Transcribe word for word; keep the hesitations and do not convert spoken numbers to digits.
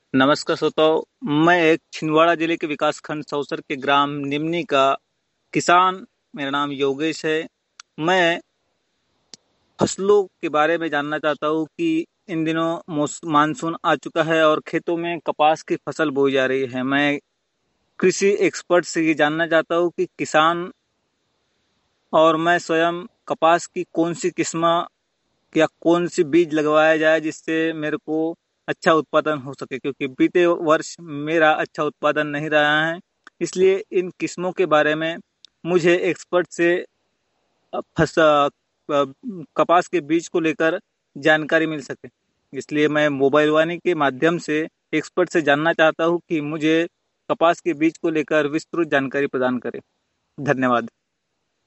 नमस्कार श्रोताओ। मैं एक छिंदवाड़ा जिले के विकासखंड सौसर के ग्राम निमनी का किसान। मेरा नाम योगेश है। मैं फसलों के बारे में जानना चाहता हूँ कि इन दिनों मौस- मानसून आ चुका है और खेतों में कपास की फसल बोई जा रही है। मैं कृषि एक्सपर्ट से ये जानना चाहता हूँ कि किसान और मैं स्वयं कपास की कौन सी किस्म या कौन सी बीज लगवाया जाए जिससे मेरे को अच्छा उत्पादन हो सके, क्योंकि बीते वर्ष मेरा अच्छा उत्पादन नहीं रहा है। इसलिए इन किस्मों के बारे में मुझे एक्सपर्ट से अ, फस अ, कपास के बीज को लेकर जानकारी मिल सके। इसलिए मैं मोबाइल वाणी के माध्यम से एक्सपर्ट से जानना चाहता हूँ कि मुझे कपास के बीज को लेकर विस्तृत जानकारी प्रदान करें। धन्यवाद।